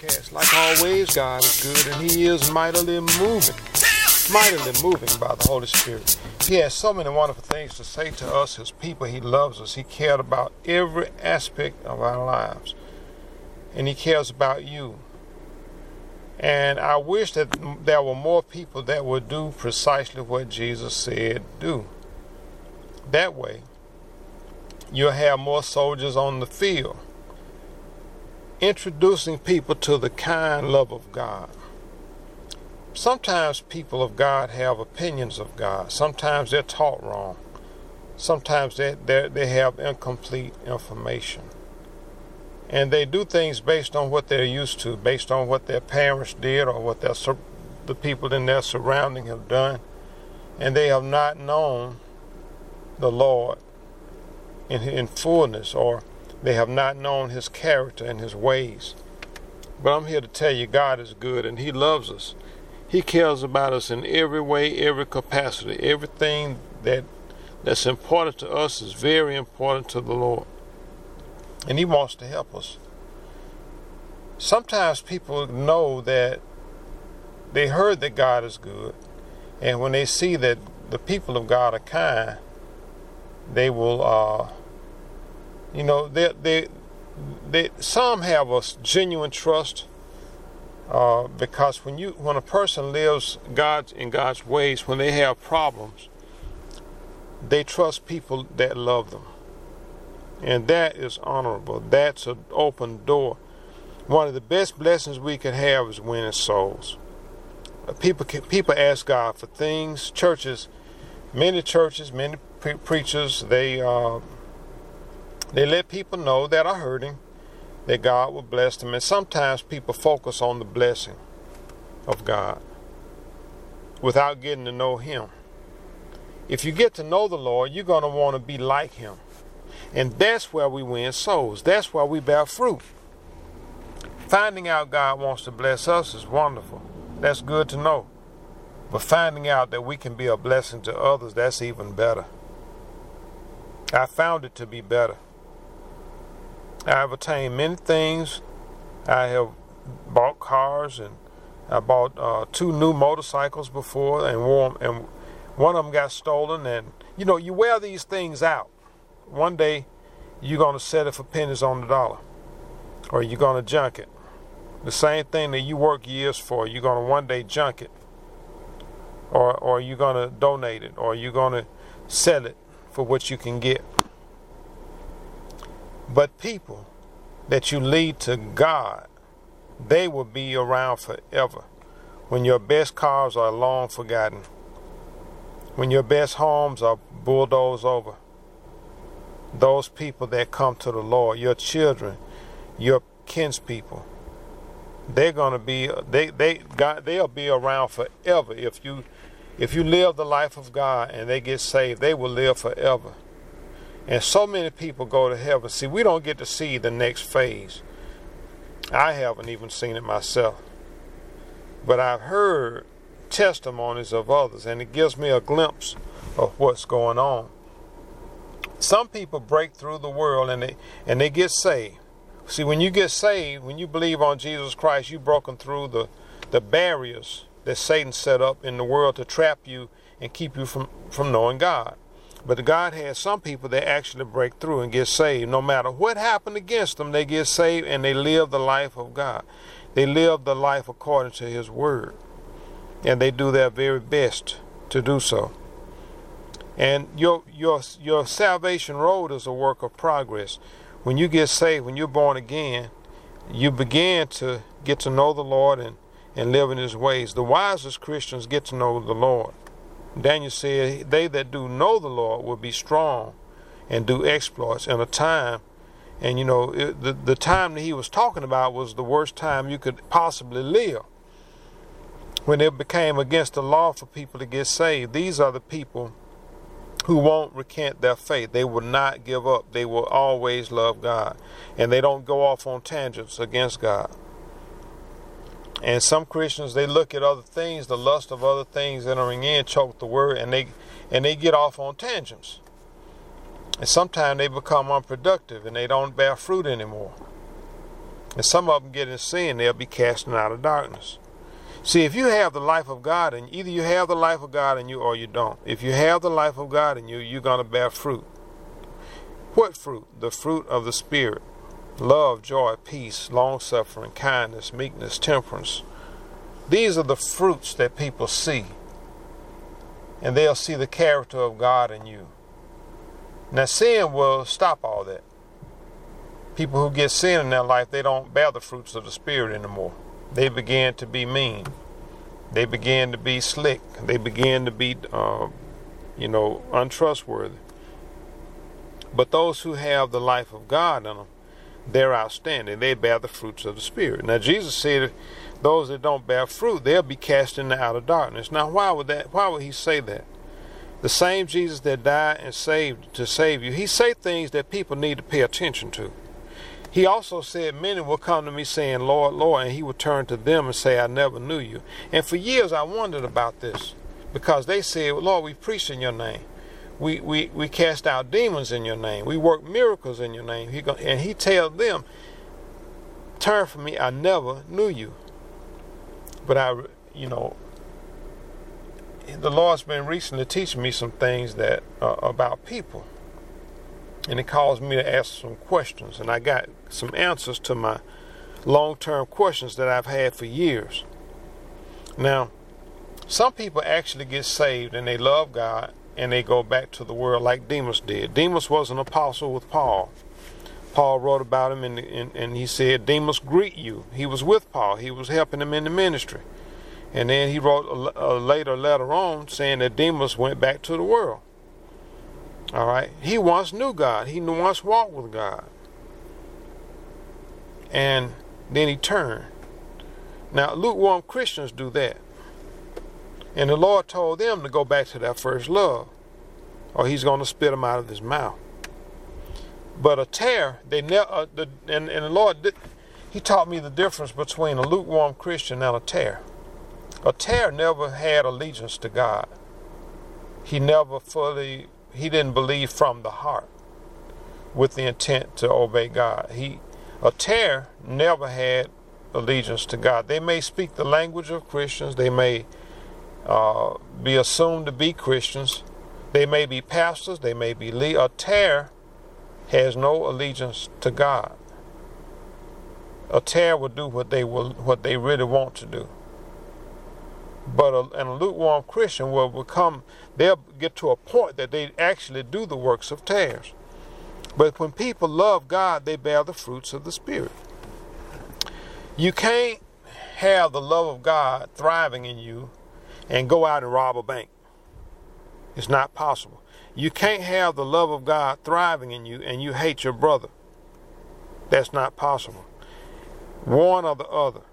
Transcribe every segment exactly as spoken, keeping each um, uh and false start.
podcast. Like always, God is good and He is mightily moving, mightily moving by the Holy Spirit. He has so many wonderful things to say to us, His people. He loves us. He cared about every aspect of our lives. And He cares about you. And I wish that there were more people that would do precisely what Jesus said do. That way, you'll have more soldiers on the field, introducing people to the kind love of God. Sometimes people of God have opinions of God. Sometimes they're taught wrong. Sometimes they they have incomplete information. And they do things based on what they're used to, based on what their parents did or what their, the people in their surrounding have done. And they have not known the Lord in, in fullness, or they have not known His character and His ways. But I'm here to tell you, God is good and He loves us. He cares about us in every way, every capacity. Everything that that's important to us is very important to the Lord. And He wants to help us. Sometimes people know that they heard that God is good, and when they see that the people of God are kind, they will, uh, you know, they, they, they. Some have a genuine trust, uh, because when you, when a person lives God in God's ways, when they have problems, they trust people that love them. And that is honorable. That's an open door. One of the best blessings we can have is winning souls. People people ask God for things. Churches, many churches, many pre- preachers, they uh, they let people know that are hurting, that God will bless them. And sometimes people focus on the blessing of God without getting to know Him. If you get to know the Lord, you're going to want to be like Him. And that's where we win souls. That's where we bear fruit. Finding out God wants to bless us is wonderful. That's good to know. But finding out that we can be a blessing to others, that's even better. I found it to be better. I have attained many things. I have bought cars, and I bought uh, two new motorcycles before, and, wore, and one of them got stolen. And, you know, you wear these things out. One day, you're going to sell it for pennies on the dollar, or you're going to junk it. The same thing that you work years for, you're going to one day junk it, or or you're going to donate it, or you're going to sell it for what you can get. But people that you lead to God, they will be around forever. When your best cars are long forgotten, when your best homes are bulldozed over, those people that come to the Lord, your children, your kinspeople, they're gonna be they they God they'll be around forever. If you if you live the life of God and they get saved, they will live forever. And so many people go to heaven. See, we don't get to see the next phase. I haven't even seen it myself, but I've heard testimonies of others, and it gives me a glimpse of what's going on. Some people break through the world and they and they get saved. See, when you get saved, when you believe on Jesus Christ, you've broken through the, the barriers that Satan set up in the world to trap you and keep you from, from knowing God. But God has some people that actually break through and get saved. No matter what happened against them, they get saved and they live the life of God. They live the life according to His Word. And they do their very best to do so. And your your your salvation road is a work of progress. When you get saved, when you're born again, you begin to get to know the Lord and, and live in His ways. The wisest Christians get to know the Lord. Daniel said, they that do know the Lord will be strong and do exploits in a time. And, you know, it, the, the time that he was talking about was the worst time you could possibly live, when it became against the law for people to get saved. These are the people who won't recant their faith. They will not give up. They will always love God. And they don't go off on tangents against God. And some Christians, they look at other things, the lust of other things entering in, choke the word, and they and they get off on tangents. And sometimes they become unproductive and they don't bear fruit anymore. And some of them get in sin, they'll be casting out of darkness. See, if you have the life of God, and either you have the life of God in you or you don't. If you have the life of God in you, you're going to bear fruit. What fruit? The fruit of the Spirit. Love, joy, peace, long-suffering, kindness, meekness, temperance. These are the fruits that people see. And they'll see the character of God in you. Now, sin will stop all that. People who get sin in their life, they don't bear the fruits of the Spirit anymore. They begin to be mean. They begin to be slick. They begin to be, uh, you know, untrustworthy. But those who have the life of God in them, they're outstanding. They bear the fruits of the Spirit. Now, Jesus said, those that don't bear fruit, they'll be cast into outer darkness. Now, why would that? Why would he say that? The same Jesus that died and saved to save you, he say things that people need to pay attention to. He also said, many will come to me saying, Lord, Lord, and he will turn to them and say, I never knew you. And for years I wondered about this, because they said, well, Lord, we preached in your name. We, we, we cast out demons in your name. We work miracles in your name. He go, and he tells them, turn from me, I never knew you. But I, you know, the Lord's been recently teaching me some things that uh, about people. And it caused me to ask some questions. And I got some answers to my long-term questions that I've had for years. Now, some people actually get saved and they love God and they go back to the world like Demas did. Demas was an apostle with Paul. Paul wrote about him and, and, and he said, Demas greet you. He was with Paul. He was helping him in the ministry. And then he wrote a, a later letter on saying that Demas went back to the world. All right. He once knew God. He once walked with God. And then he turned. Now, lukewarm Christians do that. And the Lord told them to go back to their first love, or he's going to spit them out of his mouth. But a tare, they never, uh, the, and, and the Lord, did, he taught me the difference between a lukewarm Christian and a tare. A tare never had allegiance to God. He never fully, he didn't believe from the heart with the intent to obey God. He, a tare never had allegiance to God. They may speak the language of Christians. They may uh, be assumed to be Christians. They may be pastors. They may be lead. A tare has no allegiance to God. A tare will do what they will, what they really want to do. But a, and a lukewarm Christian will become, they'll get to a point that they actually do the works of tares. But when people love God, they bear the fruits of the Spirit. You can't have the love of God thriving in you and go out and rob a bank. It's not possible. You can't have the love of God thriving in you and you hate your brother. That's not possible. One or the other.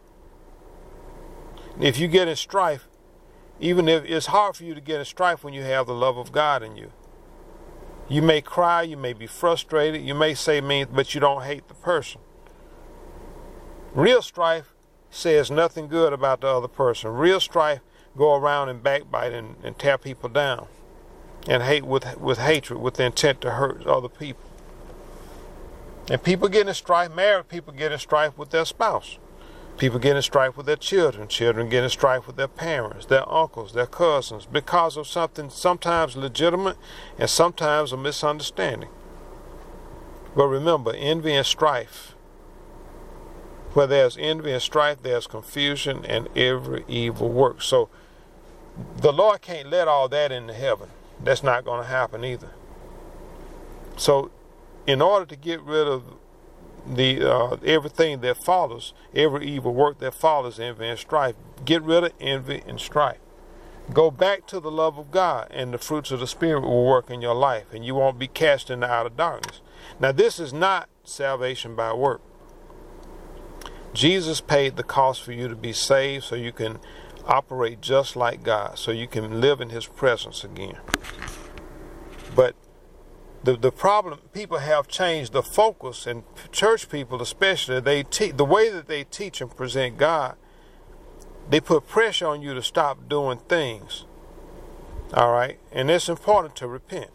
If you get in strife, even if it's hard for you to get in strife when you have the love of God in you. You may cry, you may be frustrated, you may say mean, but you don't hate the person. Real strife says nothing good about the other person. Real strife go around and backbite and, and tear people down and hate with, with hatred, with the intent to hurt other people. And people get in strife, married people get in strife with their spouse. People get in strife with their children. Children get in strife with their parents, their uncles, their cousins, because of something sometimes legitimate and sometimes a misunderstanding. But remember, envy and strife. Where there's envy and strife, there's confusion and every evil work. So the Lord can't let all that into heaven. That's not going to happen either. So in order to get rid of the uh, everything that follows, every evil work that follows envy and strife, get rid of envy and strife. Go back to the love of God, and the fruits of the Spirit will work in your life, and you won't be cast into outer darkness. Now, this is not salvation by work. Jesus paid the cost for you to be saved so you can operate just like God, so you can live in his presence again. But The the problem, people have changed the focus, and church people especially, they te- the way that they teach and present God, they put pressure on you to stop doing things. All right? And it's important to repent.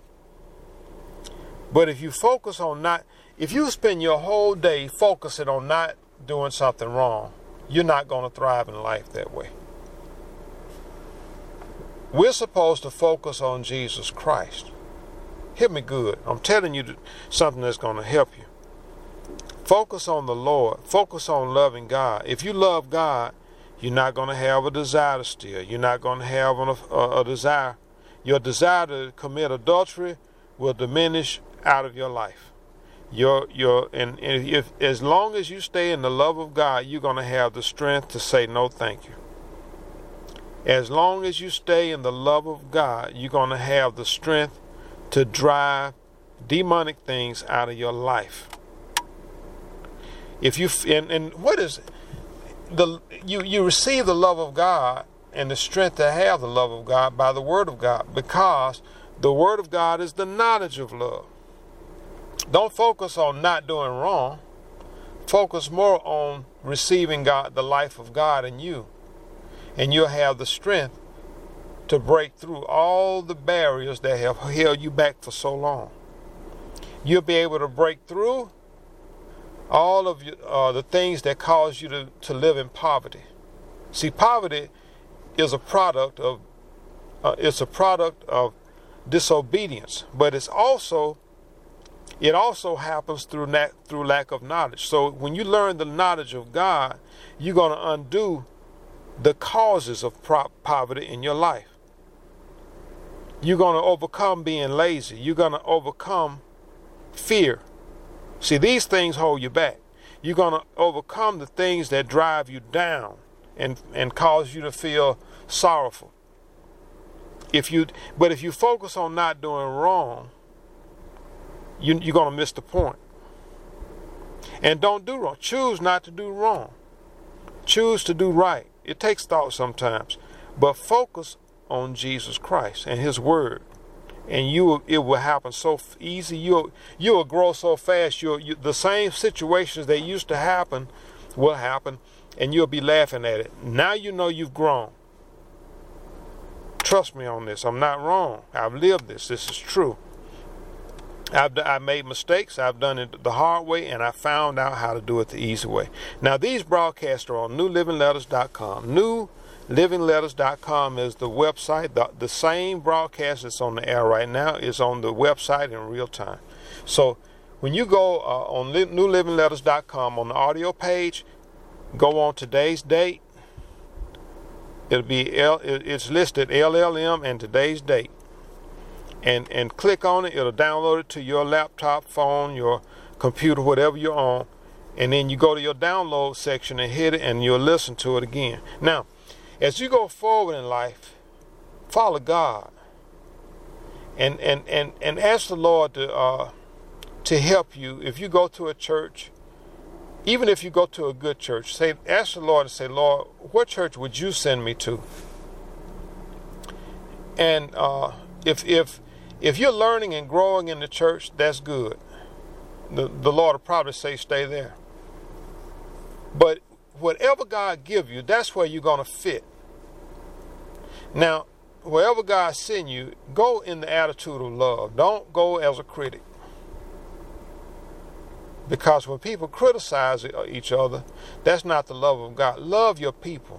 But if you focus on not, if you spend your whole day focusing on not doing something wrong, you're not going to thrive in life that way. We're supposed to focus on Jesus Christ. Hear me good. I'm telling you something that's going to help you. Focus on the Lord. Focus on loving God. If you love God, you're not going to have a desire to steal. You're not going to have a, a, a desire. Your desire to commit adultery will diminish out of your life. Your your and, and if as long as you stay in the love of God, you're going to have the strength to say no, thank you. As long as you stay in the love of God, you're going to have the strength to drive demonic things out of your life. If you and, and what is the you you receive the love of God and the strength to have the love of God by the word of God, because the word of God is the knowledge of love. Don't focus on not doing wrong. Focus more on receiving God, the life of God in you. And you'll have the strength to break through all the barriers that have held you back for so long. You'll be able to break through all of you, uh, the things that cause you to, to live in poverty. See, poverty is a product of uh, it's a product of disobedience, but it's also it also happens through na- through lack of knowledge. So when you learn the knowledge of God, you're going to undo the causes of pro- poverty in your life. You're going to overcome being lazy. You're going to overcome fear. See, these things hold you back. You're going to overcome the things that drive you down and, and cause you to feel sorrowful. If you, but if you focus on not doing wrong, you, you're going to miss the point. And don't do wrong. Choose not to do wrong. Choose to do right. It takes thought sometimes, but focus on Jesus Christ and His Word, and you it will happen so easy. You'll you'll grow so fast. You'll you, the same situations that used to happen will happen, and you'll be laughing at it. Now you know you've grown. Trust me on this. I'm not wrong. I've lived this. This is true. I've I made mistakes. I've done it the hard way, and I found out how to do it the easy way. Now, these broadcasts are on new living letters dot com. new living letters dot com is the website. The, the same broadcast that's on the air right now is on the website in real time. So when you go uh, on new living letters dot com on the audio page, go on today's date. It'll be L, it's listed L L M and today's date. And, and click on it. It'll download it to your laptop, phone, your computer, whatever you're on. And then you go to your download section and hit it, and you'll listen to it again. Now, as you go forward in life, follow God. And and, and, and ask the Lord to uh, to help you. If you go to a church, even if you go to a good church, say ask the Lord and say, Lord, what church would you send me to? And uh, if if If you're learning and growing in the church, that's good. The, the Lord will probably say stay there. But whatever God give you, that's where you're going to fit. Now, wherever God send you, go in the attitude of love. Don't go as a critic. Because when people criticize each other, that's not the love of God. Love your people.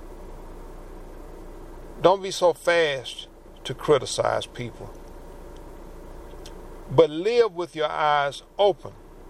Don't be so fast to criticize people. But live with your eyes open.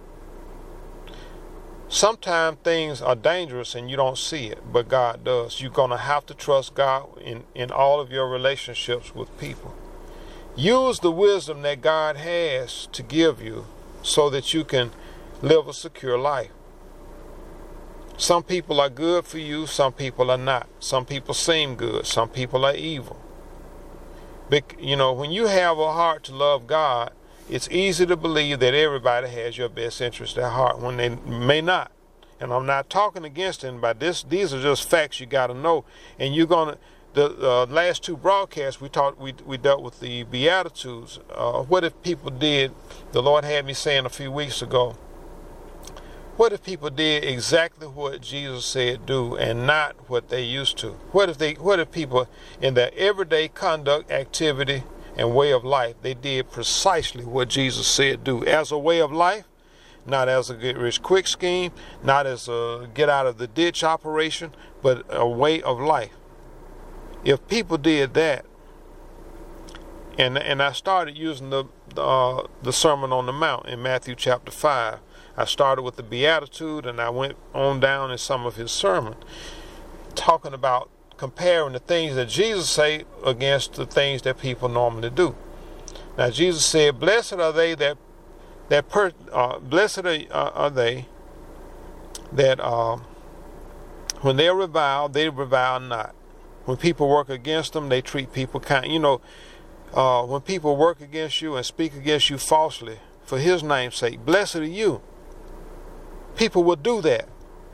Sometimes things are dangerous and you don't see it, but God does. You're going to have to trust God in, in all of your relationships with people. Use the wisdom that God has to give you so that you can live a secure life. Some people are good for you, some people are not. Some people seem good, some people are evil. But, you know, when you have a heart to love God, it's easy to believe that everybody has your best interest at heart when they may not. And I'm not talking against anybody. This, these are just facts you got to know. And you're going to, the uh, last two broadcasts we talked, we we dealt with the Beatitudes. Uh, what if people did, the Lord had me saying a few weeks ago, what if people did exactly what Jesus said do and not what they used to? What if they, what if people in their everyday conduct, activity, and way of life, they did precisely what Jesus said do? As a way of life, not as a get rich quick scheme, not as a get out of the ditch operation, but a way of life. If people did that, and and I started using the uh, the Sermon on the Mount in Matthew chapter five. I started with the Beatitude, and I went on down in some of his sermon, talking about comparing the things that Jesus say against the things that people normally do. Now Jesus said, "Blessed are they that that per, uh, blessed are, uh, are they that uh, when they are reviled, they revile not. When people work against them, they treat people kind." You know, uh, when people work against you and speak against you falsely for His name's sake, blessed are you. People will do that.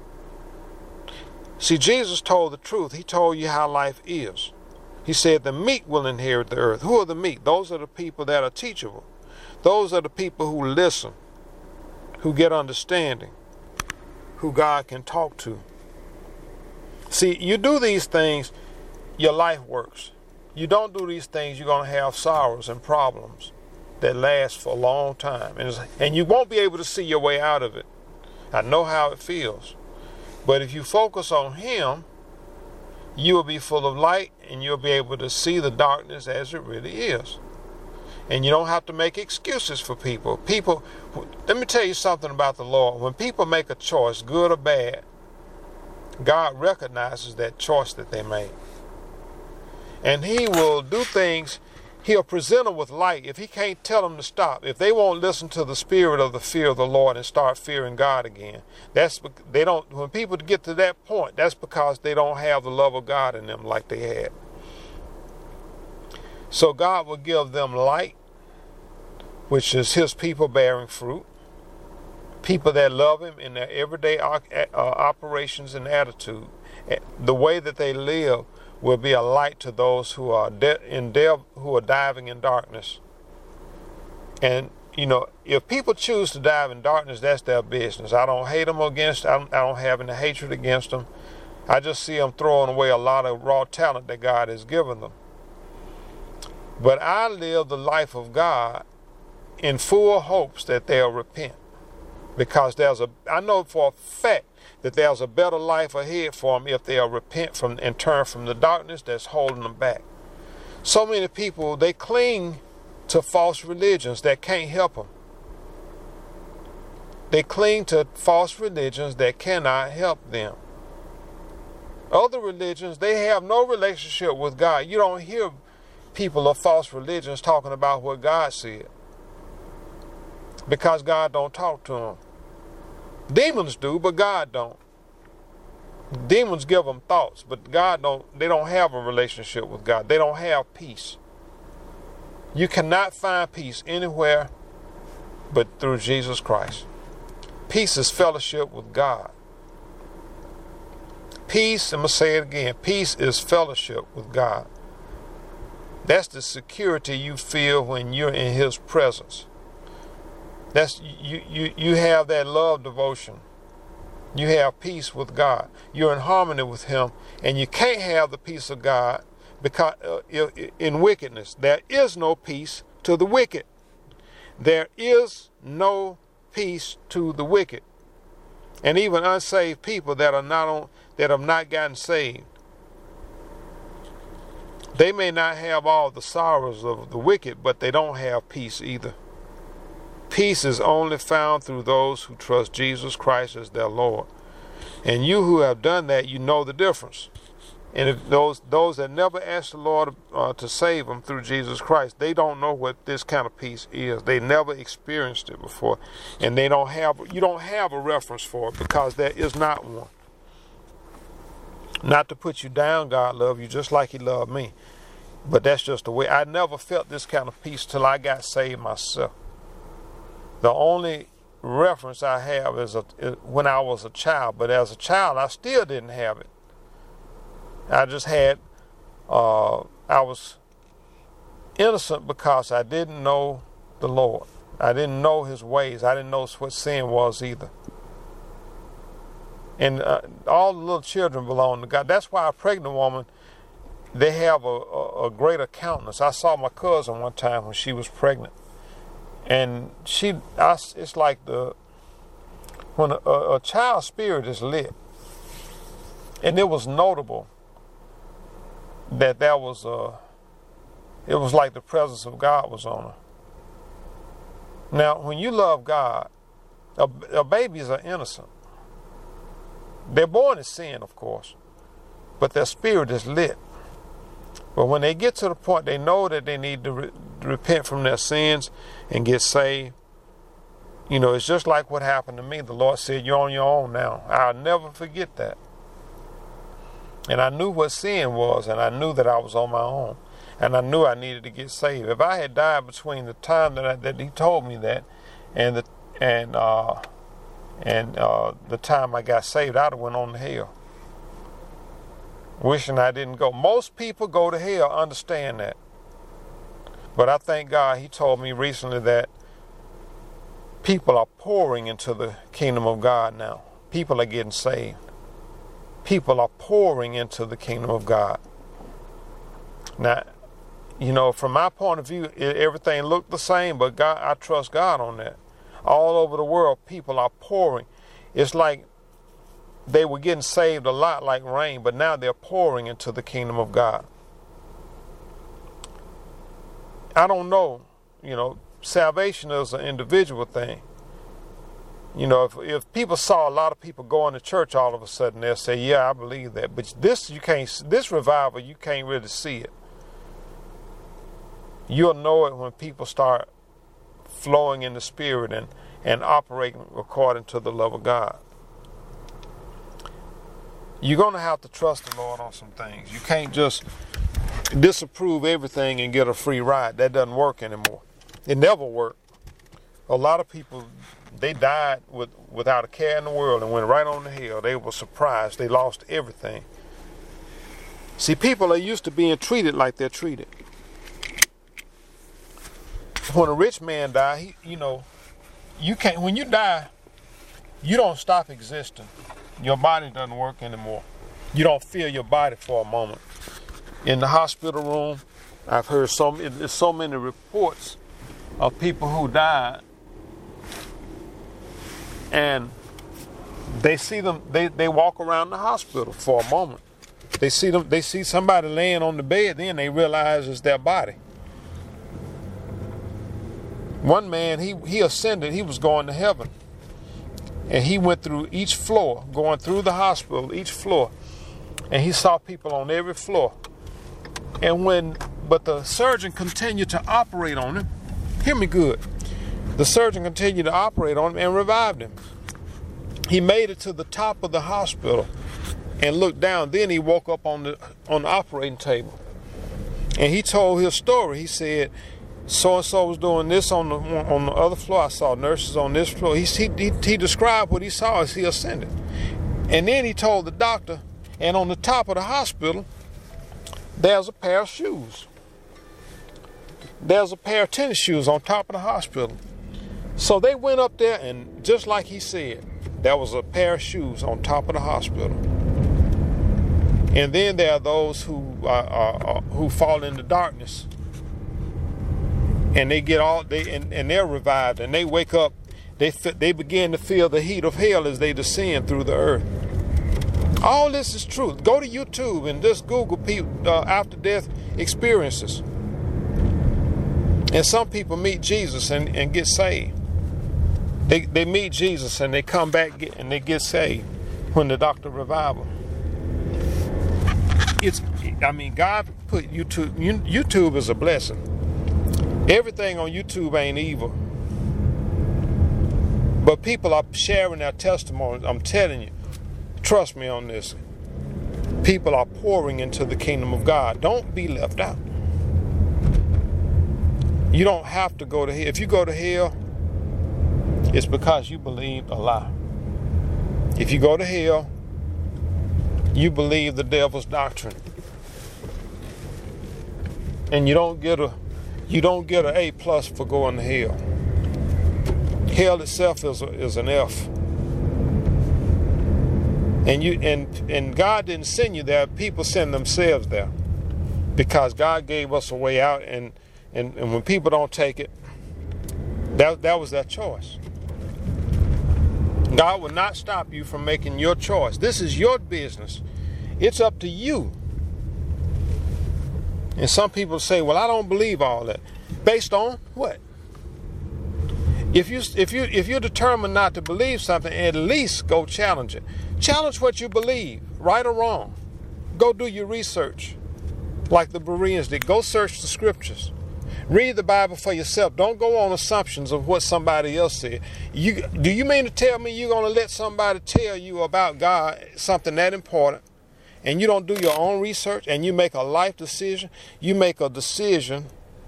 See, Jesus told the truth. He told you how life is. He said the meek will inherit the earth. Who are the meek? Those are the people that are teachable. Those are the people who listen, who get understanding, who God can talk to. See, you do these things, your life works. You don't do these things, you're going to have sorrows and problems that last for a long time. And, and you won't be able to see your way out of it. I know how it feels. But if you focus on Him, you will be full of light, and you'll be able to see the darkness as it really is. And you don't have to make excuses for people. People, let me tell you something about the Lord. When people make a choice, good or bad, God recognizes that choice that they made. And He will do things. He'll present them with light. If He can't tell them to stop, if they won't listen to the spirit of the fear of the Lord and start fearing God again, that's they don't. When people get to that point, that's because they don't have the love of God in them like they had. So God will give them light, which is His people bearing fruit, people that love Him in their everyday uh, operations and attitude. The way that they live will be a light to those who are de- in de- who are diving in darkness. And you know, if people choose to dive in darkness, that's their business. I don't hate them against. I don't, I don't have any hatred against them. I just see them throwing away a lot of raw talent that God has given them. But I live the life of God in full hopes that they'll repent, because there's a. I know for a fact that there's a better life ahead for them if they'll repent from and turn from the darkness that's holding them back. So many people, they cling to false religions that can't help them. They cling to false religions that cannot help them. Other religions, they have no relationship with God. You don't hear people of false religions talking about what God said, because God don't talk to them. Demons do, but God don't. Demons give them thoughts, but God don't. They don't have a relationship with God. They don't have peace. You cannot find peace anywhere but through Jesus Christ. Peace is fellowship with God. Peace, I'm going to say it again, peace is fellowship with God. That's the security you feel when you're in His presence. That's you, you, you have that love devotion. You have peace with God. You're in harmony with Him, and you can't have the peace of God because uh, in wickedness. There is no peace to the wicked. There is no peace to the wicked. And even unsaved people that are not on, that have not gotten saved, they may not have all the sorrows of the wicked, but they don't have peace either. Peace is only found through those who trust Jesus Christ as their Lord. And you who have done that, you know the difference. And if those those that never asked the Lord uh, to save them through Jesus Christ, they don't know what this kind of peace is. They never experienced it before, and they don't have. You don't have a reference for it because there is not one. Not to put you down, God loved you just like He loved me, but that's just the way. I never felt this kind of peace till I got saved myself. The only reference I have is, a, is when I was a child, but as a child, I still didn't have it. I just had, uh, I was innocent because I didn't know the Lord. I didn't know His ways. I didn't know what sin was either. And uh, all the little children belong to God. That's why a pregnant woman, they have a, a, a greater countenance. I saw my cousin one time when she was pregnant. And she, I, it's like the when a, a, a child's spirit is lit, and it was notable that that was uh, it was like the presence of God was on her. Now, when you love God, a, a babies are innocent. They're born in sin, of course, but their spirit is lit. But when they get to the point they know that they need to, re- to repent from their sins and get saved, you know, it's just like what happened to me. The Lord said, "You're on your own now." I'll never forget that. And I knew what sin was, and I knew that I was on my own, and I knew I needed to get saved. If I had died between the time that I, that He told me that and the and uh, and uh, the time I got saved, I'd have went on to hell, wishing I didn't go. Most people go to hell, understand that. But I thank God He told me recently that people are pouring into the kingdom of God now. People are getting saved. People are pouring into the kingdom of God. Now, you know, from my point of view, everything looked the same, but God, I trust God on that. All over the world, people are pouring. It's like they were getting saved a lot like rain, but now they're pouring into the kingdom of God. I don't know, you know, salvation is an individual thing. You know, if if people saw a lot of people going to church all of a sudden, they'll say, "Yeah, I believe that." But this, you can't. This revival, you can't really see it. You'll know it when people start flowing in the Spirit and and operating according to the love of God. You're going to have to trust the Lord on some things. You can't just disapprove everything and get a free ride. That doesn't work anymore. It never worked. A lot of people, they died with without a care in the world and went right on the hill. They were surprised. They lost everything. See, people are used to being treated like they're treated. When a rich man dies, he, you know, you can't. When you die, you don't stop existing. Your body doesn't work anymore. You don't feel your body for a moment. In the hospital room, I've heard so there's so many reports of people who died, and they see them. They, they walk around the hospital for a moment. They see them. They see somebody laying on the bed. Then they realize it's their body. One man, he he ascended. He was going to heaven, and he went through each floor, going through the hospital, each floor, and he saw people on every floor. And when, but the surgeon continued to operate on him. Hear me good. The surgeon continued to operate on him and revived him. He made it to the top of the hospital and looked down. Then he woke up on the on the operating table, and he told his story. He said, so and so was doing this on the on the other floor. I saw nurses on this floor. He he he, he described what he saw as he ascended, and then he told the doctor, and on the top of the hospital, there's a pair of shoes. There's a pair of tennis shoes on top of the hospital. So they went up there, and just like he said, there was a pair of shoes on top of the hospital. And then there are those who uh, uh, who fall into darkness, and they get all they and, and they're revived, and they wake up. They they begin to feel the heat of hell as they descend through the earth. All this is true. Go to YouTube and just Google people, uh, after-death experiences. And some people meet Jesus and, and get saved. They they meet Jesus and they come back get, and they get saved when the doctor revive them. It's, I mean, God put YouTube, YouTube is a blessing. Everything on YouTube ain't evil. But people are sharing their testimonies. I'm telling you. Trust me on this. People are pouring into the kingdom of God. Don't be left out. You don't have to go to hell. If you go to hell, it's because you believed a lie. If you go to hell, you believe the devil's doctrine. And you don't get a you don't get an A plus for going to hell. Hell itself is a, is an F. And you and and God didn't send you there. People send themselves there, because God gave us a way out. And, and, and when people don't take it, that that was their choice. God will not stop you from making your choice. This is your business. It's up to you. And some people say, well, I don't believe all that. Based on what? If you if you if you're determined not to believe something, at least go challenge it. Challenge what you believe, right or wrong. Go do your research, like the Bereans did. Go search the scriptures. Read the Bible for yourself. Don't go on assumptions of what somebody else said. You do you mean to tell me you're gonna let somebody tell you about God, something that important, and you don't do your own research and you make a life decision? You make a decision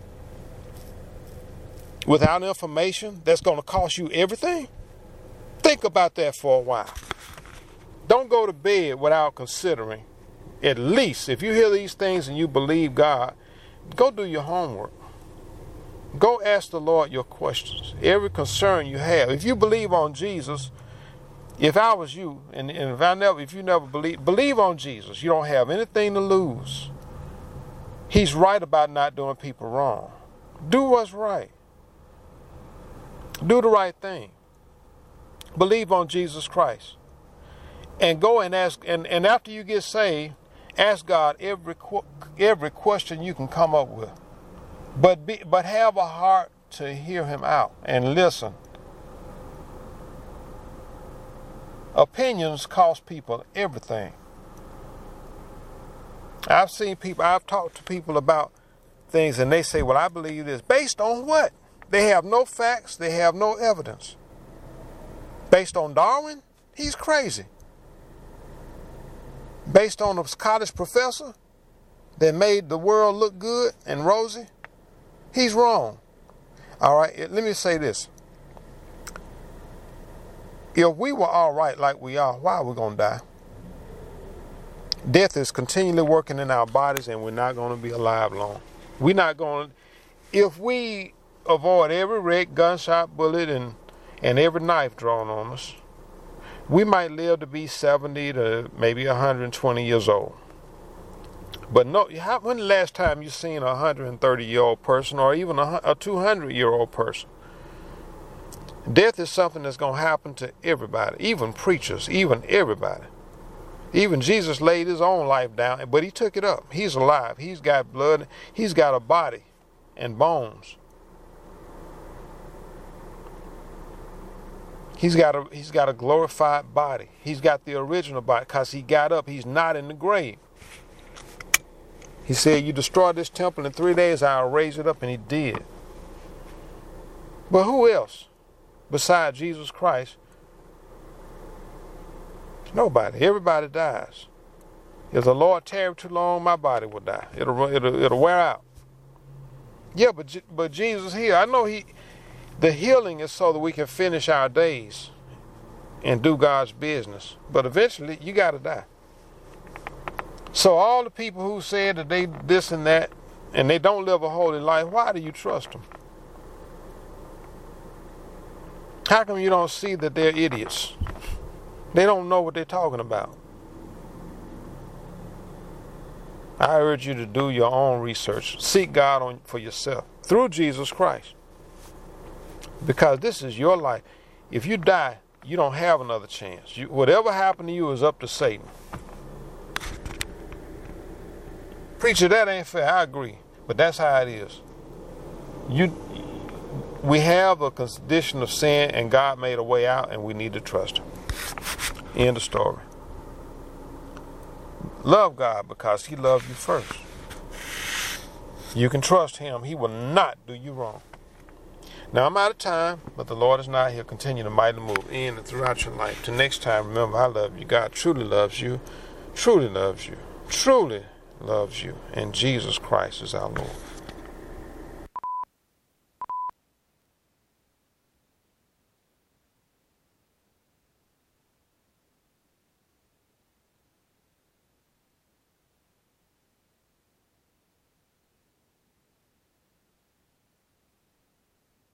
without information that's going to cost you everything? Think about that for a while. Don't go to bed without considering, at least, if you hear these things and you believe God, go do your homework. Go ask the Lord your questions, every concern you have. If you believe on Jesus, if I was you, and, and if I never, if you never believe, believe on Jesus. You don't have anything to lose. He's right about not doing people wrong. Do what's right. Do the right thing. Believe on Jesus Christ. And go and ask, and, and after you get saved, ask God every every question you can come up with. But be, but have a heart to hear him out and listen. Opinions cost people everything. I've seen people, I've talked to people about things and they say, well, I believe this. Based on what? They have no facts. They have no evidence. Based on Darwin? He's crazy. Based on a college professor that made the world look good and rosy? He's wrong. All right, let me say this. If we were all right like we are, why are we going to die? Death is continually working in our bodies and we're not going to be alive long. We're not going to, if we avoid every wreck, gunshot, bullet, and, and every knife drawn on us, we might live to be seventy to maybe one hundred twenty years old. But no, how, when the last time you seen a one hundred thirty year old person or even a, a two hundred year old person? Death is something that's going to happen to everybody, even preachers, even everybody. Even Jesus laid his own life down, but he took it up. He's alive. He's got blood. He's got a body and bones. He's got a he's got a glorified body. He's got the original body because he got up. He's not in the grave. He said, you destroy this temple in three days, I'll raise it up, and he did. But who else besides Jesus Christ? Nobody. Everybody dies. If the Lord tarry too long, my body will die. It'll it'll it'll wear out. Yeah, but but Jesus here, I know he. The healing is so that we can finish our days and do God's business. But eventually, you got to die. So all the people who said that they this and that, and they don't live a holy life, why do you trust them? How come you don't see that they're idiots? They don't know what they're talking about. I urge you to do your own research. Seek God on, for yourself through Jesus Christ. Because this is your life. If you die, you don't have another chance. You, whatever happened to you is up to Satan. Preacher, that ain't fair. I agree. But that's how it is. You, we have a condition of sin, and God made a way out, and we need to trust him. End of story. Love God because he loved you first. You can trust him. He will not do you wrong. Now, I'm out of time, but the Lord is not. He'll continue to mightily move in and throughout your life. Till next time, remember, I love you. God truly loves you, truly loves you, truly loves you, and Jesus Christ is our Lord.